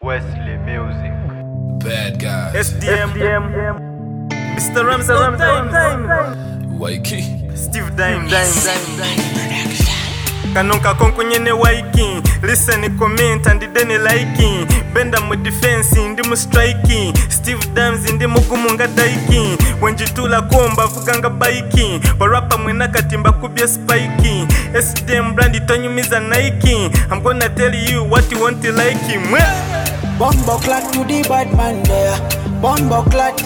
Wesley Music. Bad guy. SDM. Mr. Ramsey Wakey. Steve Dime. Kanonka konkunyene waiki. Listen, comment and then liking. Benda mu defense ndi mu striking. Steve Dams ndi mugumu nga daiki. Wenjitula komba vuganga bike. Barapa mwena katimba kubye spike. SDM brand tonyumiza Nike. I'm gonna tell you what you want to like him. Bombo clat to the bad man there. Bombo clat.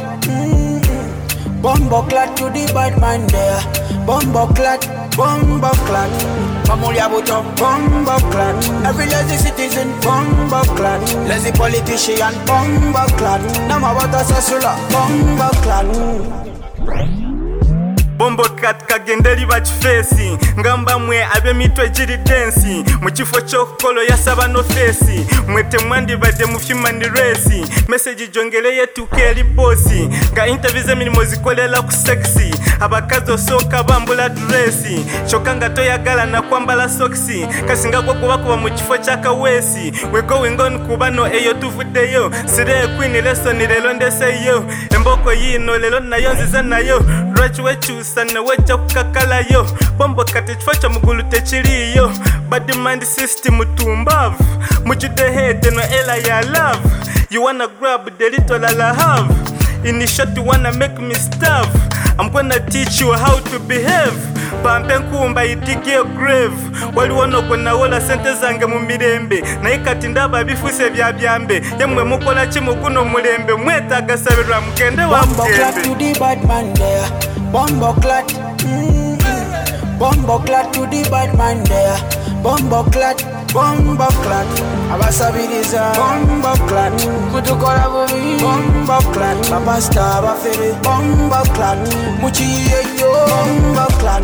Bombo clat to the bad man there. Bombo clat. Bombo clat. Pamulia buto. Bombo clat. Every lazy citizen. Bombo clat. Lazy politician. Bombo clat. Nama wata sasula. Bombo clat. Bombo cat kagendeli bachifesi ngamba mwe abe mitwe jiri densi mukifo chokolo yasaba no fesi mwete mwandi bade mufimani resi message jongeleye tukeli bosi nga interviews milimo zikolela ku sexy abakazo soka bambula dresi chokanga toyagala na kwambala soksi kasinga ko kuba mukifo chakawesi we going on kubano eyo tuvudeyo sire queen lesson lelo ndeseyo emboko yino lelo nayo nziza nayo rachwe sana wecha kukakalayo bombo kati chfacha mugulu techiliyo bad mind system tumbavu mujude head no ela ya love you wanna grab the little I have in short you wanna make me starve I'm gonna teach you how to behave pampe nkumba idige grave wali wono kona wola sente zange mu mirembe naye kati ndaba bifuse bya byambe yemwe mukola kimuguno mulembe mweta gasabirwa mukende wa Bombo clat to the bad man there. Bombo clat. Bombo clat to the bad man there. Bombo clat. Bombo clat. Abasabiriza. Bombo clat. Kutukola bubi. Bombo clat. Papa star bafere. Bombo clat. Muchiye yo. Bombo clat.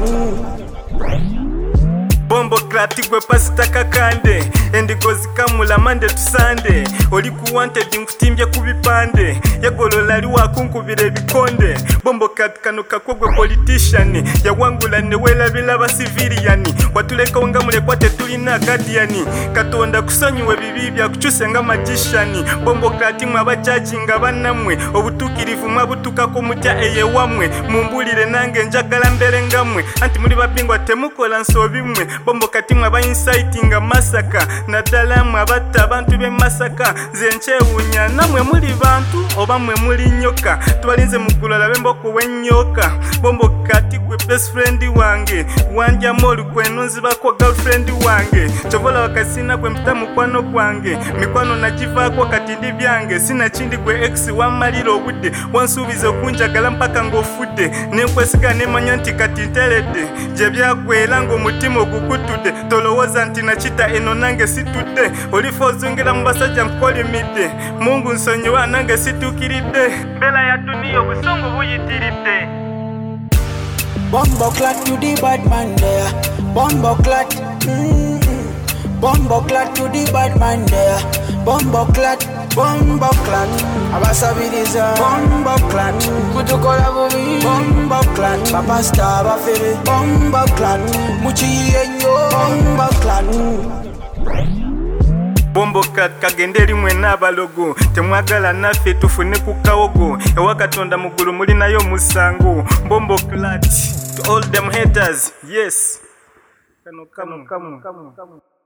Bombo clat gwe pasita kakande endigozi kamula Monday to Sunday oli ku wanted nkutimbye kubipande yagolola ali wakunkubira bikonde bombo clat kano kakogwe politician yawangula ne welabila ba civilian watuleka wanga mulekwate tulina guardian katonda kusonyiwe bibi bya kuchusenga magician bombo clat mwa bachachinga banamwe obutukirivu mabutuka ko mutya eye wamwe mumbulire nange njagala mbere ngamwe anti muri babingwa temukola nsobimwe bombo kati mwa inciting masaka nadala mwa batta abantu be masaka zenchewunya namwe muri bantu oba mwe muri nyoka twalinze mukulala bemboko wenyoka bombo kati gwe best friend wange wanja molu kwenunzi bako girlfriend wange chovola wakasina kwe mtamu kwano kwange mikwano najiva kwa kati ndi byange sina chindi kwe ex wa maliro obudde wansubizo kunjagala mpaka ngofude nenkwesiga nemanya nti kati ntelede je byakwera ngo mutima ogukutude tolowoza nti nachita eno nange situde olifozungera mubasajja nkolimide Mungu nsonyiwa nange situkiridde bela ya dunia obusongo buyitiridde Bombo clat to the bad man there. Bombo clat. Bombo clat to the bad man there. Bombo clat. Bombo clat. Abasabiriza. Bombo clat. Kutukola bubi. Bombo clat. Papa star bafere. Bombo clat. Muchiye yo. Bombo clat. Bombo cat kagendeli mwena abalogo temwagala naffe tufune ku kawogo ewakatonda mugulu muli nayo musango bombo clat to all them haters yes kano